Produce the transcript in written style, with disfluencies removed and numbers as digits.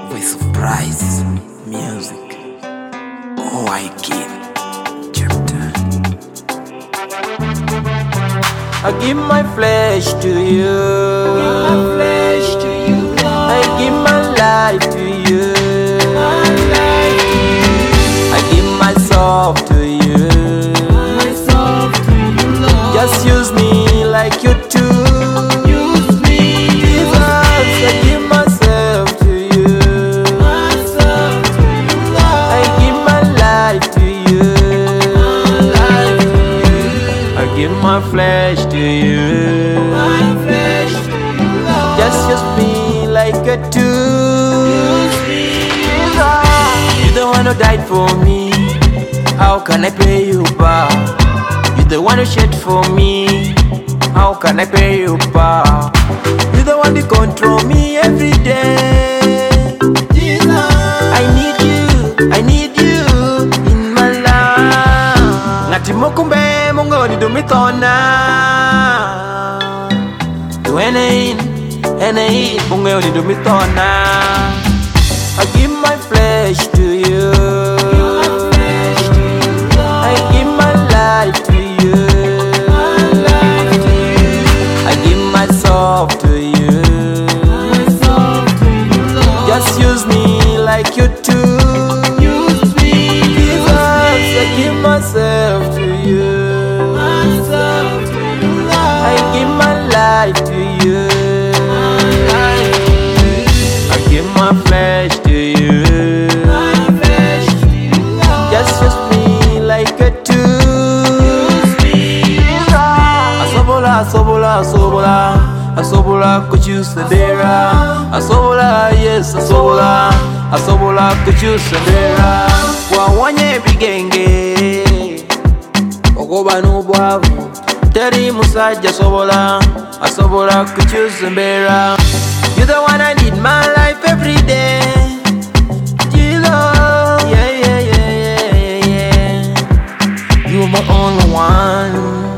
Voice of Price Music. Oh, I can chapter. I give my flesh to you. I give my life to you. I give myself to you. Just use me like you do. Give my flesh to you. Just use me like a tool. You the one who died for me. How can I pay you back? You the one who shed for me. How can I pay you back? You the one who control me every day. Jesus, I need you in my life. Ngati mokumbe Mongoni do me tona. Do any Mongoni do me tona. I give my flesh to you. I give my life to you. I give myself to you. Just use me like you do. Jesus, I give myself to you. I give my life to you. I give my flesh to you. Just use me like a tool. Asobola kuchusendera. Asobola yes asobola kuchusendera. Wawanye bigenge ogoba n'obwavu teri musajja asobola kuchusembera. You're the one I need my life every day. Jesus, yeah. You're my only one.